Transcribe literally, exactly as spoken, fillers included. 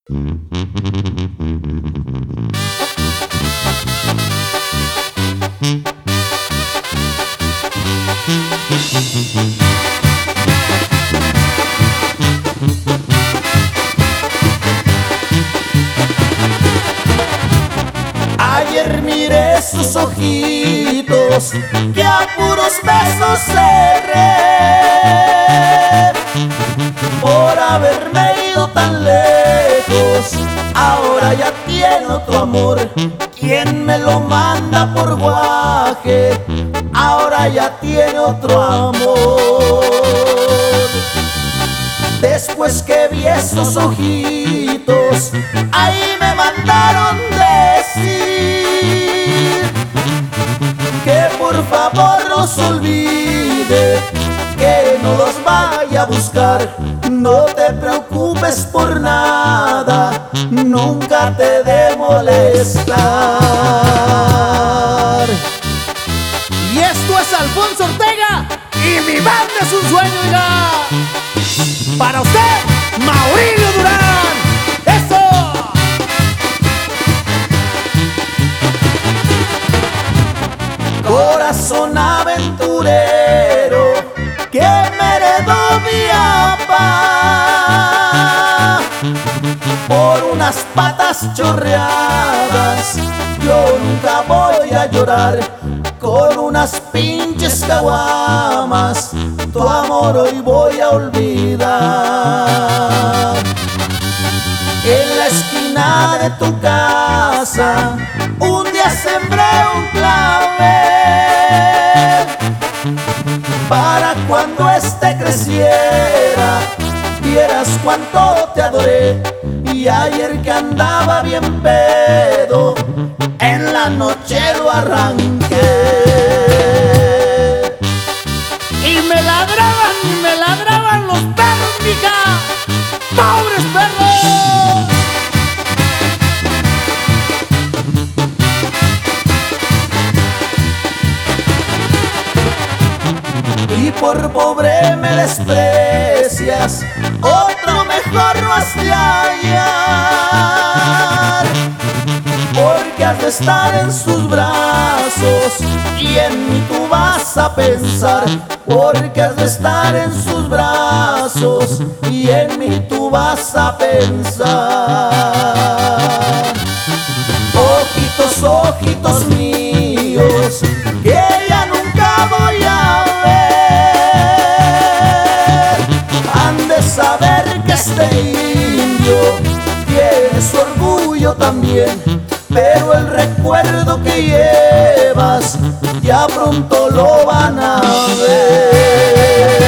Ayer miré sus ojitos que a puros besos cerré por haberme ido tan lejos. Ahora ya tiene otro amor, quien me lo manda por guaje. Ahora ya tiene otro amor. Después que vi esos ojitos, ahí me mandaron decir que por favor los olvide, que no los vaya a buscar. No te preocupes por nada, nunca te de molestar. Y esto es Alfonso Ortega y mi banda es un sueño, oiga. Para usted, Maurilio Durán. ¡Eso! Corazón aventurero que me heredó mi papá, por unas patas chorreadas yo nunca voy a llorar. Con unas pinches caguamas tu amor hoy voy a olvidar. En la esquina de tu casa un día sembré un clavel para cuando este creciera vieras cuánto te adoré. Y ayer que andaba bien pedo, en la noche lo arranqué. Y me ladraban, y me ladraban los perros, mija. ¡Pobres perros! Y por pobre me desprecias, otro mejor no has de hallar, porque has de estar en sus brazos y en mí tú vas a pensar. Porque has de estar en sus brazos y en mí tú vas a pensar. Ojitos, ojitos míos, que ya nunca voy a ver, han de saber que este indio tiene su orgullo también, pero el recuerdo que llevas ya pronto lo van a ver.